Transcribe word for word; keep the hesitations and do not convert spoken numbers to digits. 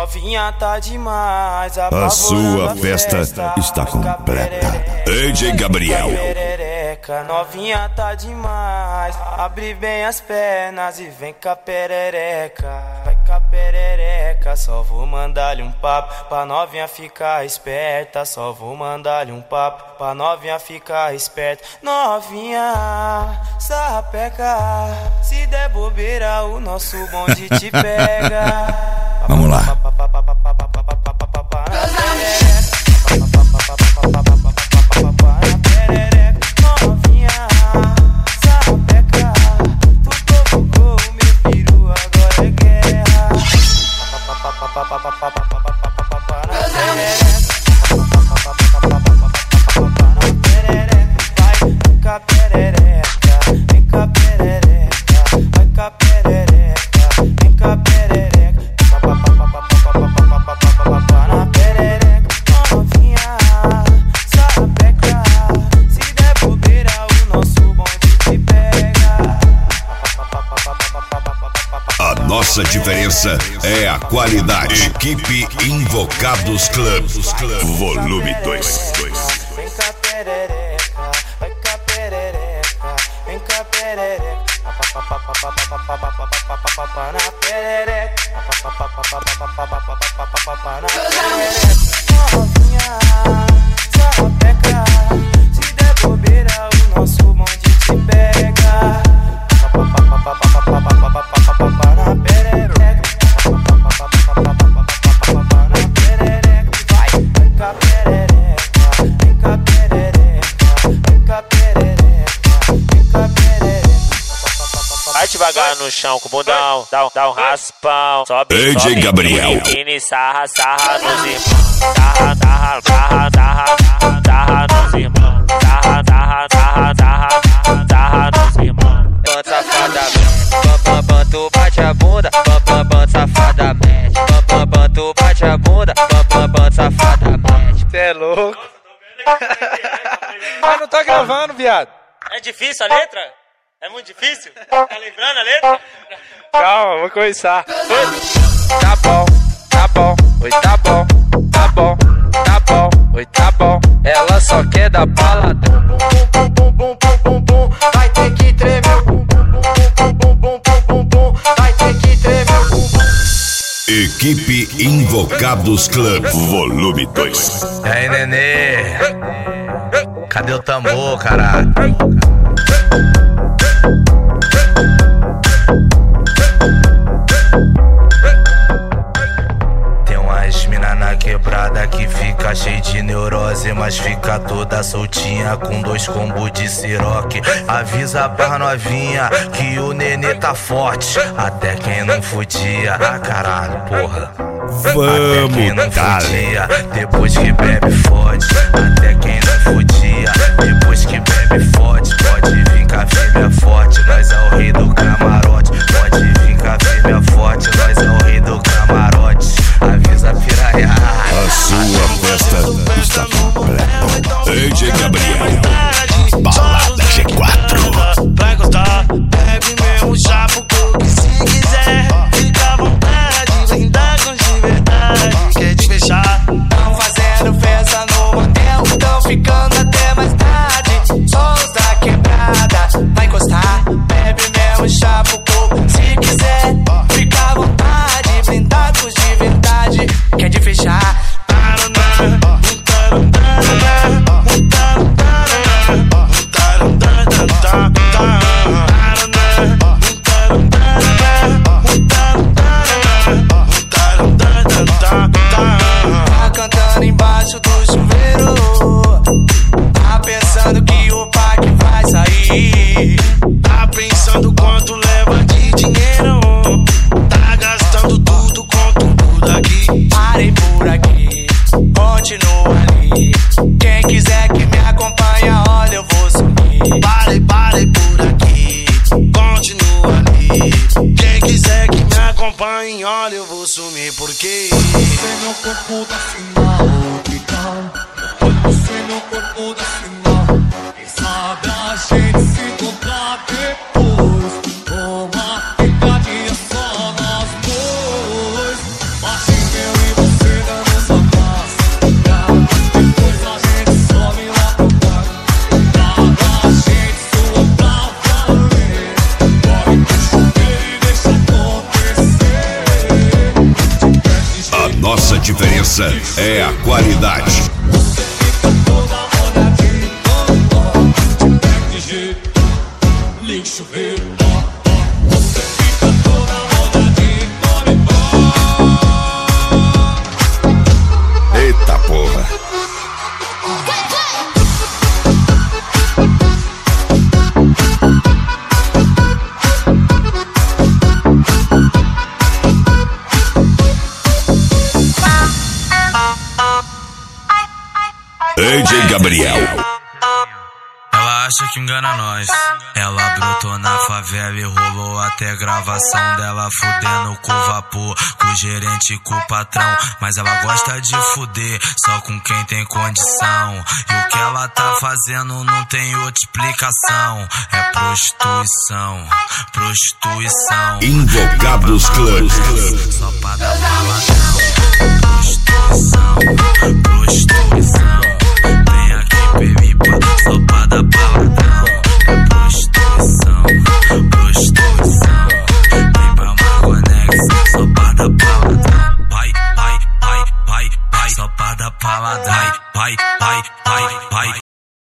Novinha tá demais, a sua festa, festa está completa. D J Gabriel. Novinha tá demais, abre bem as pernas e vem cá perereca. Vai cá perereca, só vou mandar-lhe um papo pra novinha ficar esperta. Só vou mandar-lhe um papo pra novinha ficar esperta. Novinha, sapeca, se der bobeira o nosso bonde te pega. Vamos lá. Nossa diferença é a qualidade. Equipe Invocados Club, volume dois. Vem cá perereca, vai cá perereca, vem cá perereca, na perereca, na perereca. Novinha, sapeca, se der bobeira o nosso bonde te pega. Vai devagar no chão com o bundão, dá um, dá um raspão. Sobe, D J sobe, Gabriel. Mini sarra, sarra nos irmãos. Sarra, sarra, sarra, sarra, sarra nos irmãos. Sarra, sarra, sarra, sarra, sarra nos irmãos. Bam, safada, bam, bam, bam, tu bate a bunda. Bam, bam, bam, safada, mexe. Bam, bam, bam, tu bate a bunda. Bam, bam, bam, safada, mexe. Cê é louco. Mas não tá gravando, viado. É difícil a letra? É muito difícil? Tá lembrando a letra? Calma, vou começar. Tá bom, tá bom, oi, tá bom, tá bom, tá bom, oi, tá bom. Ela só quer dar balada. Bum, bum, bum, bum, bum, bum, vai ter que tremer. Bum, bum, bum, bum, bum, bum, bum, vai ter que tremer. Bum, bum. Equipe Invocados Club, volume dois. E aí, nenê? Cadê o tambor, caralho? Tem umas mina na quebrada que fica cheia de neurose, mas fica toda soltinha com dois combos de siroque. Avisa pra novinha que o nenê tá forte, até quem não fudia. Ah, caralho, porra. Até quem não fudia, depois que bebe fode. Até quem não fudia, depois que bebe fode. Pode vir com a fêmea forte, nós é o rei do camarote. Pode vir com a fêmea forte, nós é o rei do camarote. Avisa a piranha. A sua festa está completa. D J Gabriel, balada G quatro. Vai gostar, bebe mesmo já pro coco. Se quiser, fica à vontade. Vem dar com de verdade. Quer te fechar? Tão fazendo festa no motel, tão ficando até mais tarde. Sons da quebrada, vai encostar, bebe mesmo chá pro coco. Se quiser, fica à vontade. Vem dar com de verdade. Quer te fechar? Tá cantando embaixo do chuveiro, tá pensando que o pack vai sair. Tá pensando quanto leva de dinheiro, tá gastando tudo com tudo daqui. Parei por aqui, continua ali. Quem quiser que me acompanha, olha, eu vou sumir. Parei, parei por aqui, continua ali. Quem quiser que me acompanhe, olha, eu vou sumir. Porque você no corpo da final, então. Você no corpo da final. Quem sabe a gente se encontrar depois. Uma picadinha só nós dois. Bate meu Nossa diferença é a qualidade. Eita porra. D J Gabriel. Ela acha que engana nós. Ela brotou na favela e rolou até gravação dela fudendo com o vapor, com o gerente e com o patrão. Mas ela gosta de fuder só com quem tem condição. E o que ela tá fazendo não tem outra explicação. É prostituição, prostituição. Invocados Clãs. Só pra dar paladão. Prostituição.